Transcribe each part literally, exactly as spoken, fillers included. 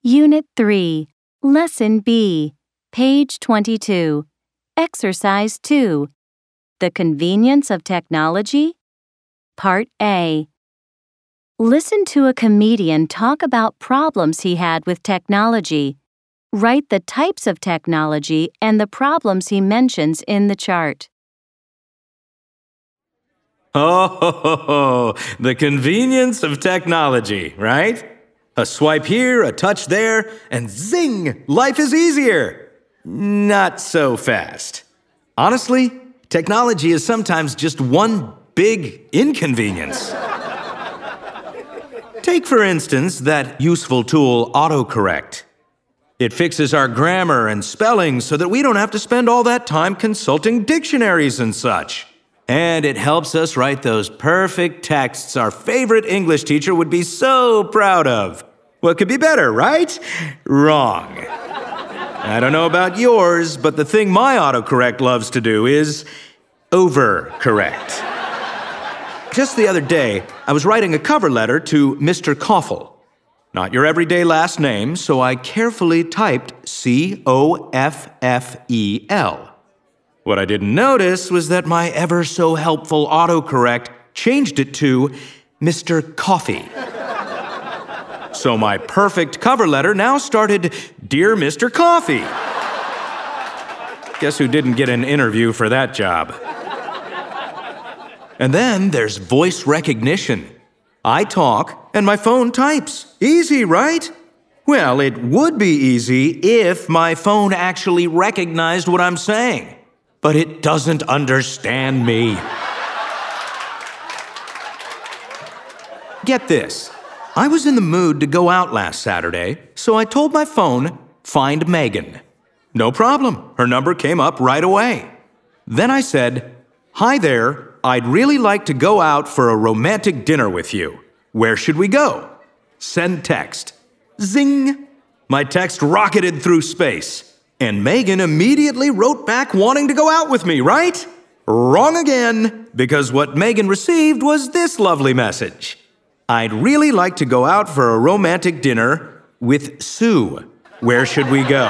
Unit three, Lesson B, page twenty-two, Exercise two, The Convenience of Technology? Part A. Listen to a comedian talk about problems he had with technology. Write the types of technology and the problems he mentions in the chart. Oh, ho, ho, ho. The convenience of technology, right? A swipe here, a touch there, and zing! Life is easier. Not so fast. Honestly, technology is sometimes just one big inconvenience. Take, for instance, that useful tool, AutoCorrect. It fixes our grammar and spelling so that we don't have to spend all that time consulting dictionaries and such. And it helps us write those perfect texts our favorite English teacher would be so proud of. What could be better, right? Wrong. I don't know about yours, but the thing my AutoCorrect loves to do is overcorrect. Just the other day, I was writing a cover letter to Mister Coffle. Not your everyday last name, so I carefully typed C O F F E L. What I didn't notice was that my ever-so-helpful AutoCorrect changed it to Mister Coffee. So my perfect cover letter now started, Dear Mister Coffee. Guess who didn't get an interview for that job? And then there's voice recognition. I talk, and my phone types. Easy, right? Well, it would be easy if my phone actually recognized what I'm saying. But it doesn't understand me. Get this. I was in the mood to go out last Saturday, so I told my phone, find Megan. No problem. Her number came up right away. Then I said, Hi there, I'd really like to go out for a romantic dinner with you. Where should we go? Send text. Zing! My text rocketed through space. And Megan immediately wrote back wanting to go out with me, right? Wrong again, because what Megan received was this lovely message. I'd really like to go out for a romantic dinner with Sue. Where should we go?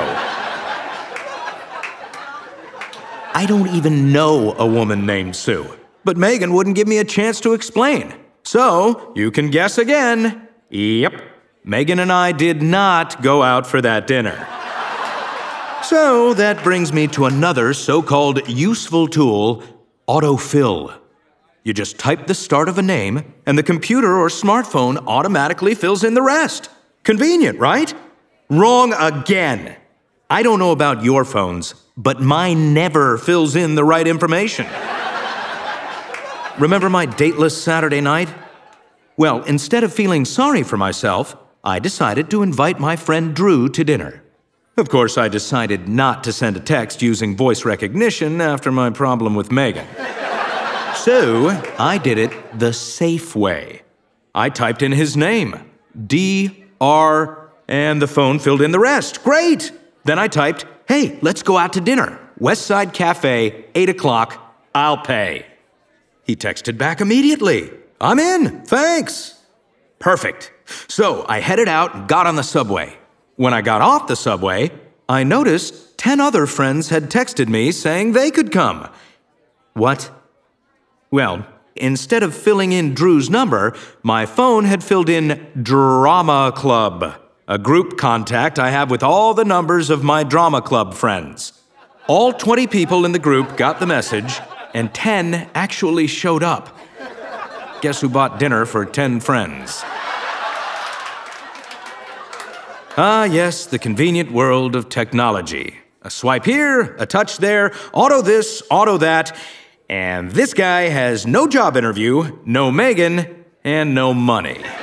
I don't even know a woman named Sue, but Megan wouldn't give me a chance to explain. So, you can guess again. Yep, Megan and I did not go out for that dinner. So that brings me to another so-called useful tool, autofill. You just type the start of a name, and the computer or smartphone automatically fills in the rest. Convenient, right? Wrong again. I don't know about your phones, but mine never fills in the right information. Remember my dateless Saturday night? Well, instead of feeling sorry for myself, I decided to invite my friend Drew to dinner. Of course, I decided not to send a text using voice recognition after my problem with Megan. So, I did it the safe way. I typed in his name, D R, and the phone filled in the rest. Great! Then I typed, hey, let's go out to dinner. Westside Cafe, eight o'clock, I'll pay. He texted back immediately. I'm in, thanks. Perfect. So, I headed out and got on the subway. When I got off the subway, I noticed ten other friends had texted me saying they could come. What? Well, instead of filling in Drew's number, my phone had filled in Drama Club, a group contact I have with all the numbers of my drama club friends. All twenty people in the group got the message, and ten actually showed up. Guess who bought dinner for ten friends? Ah, yes, the convenient world of technology. A swipe here, a touch there, auto this, auto that, and this guy has no job interview, no Megan, and no money.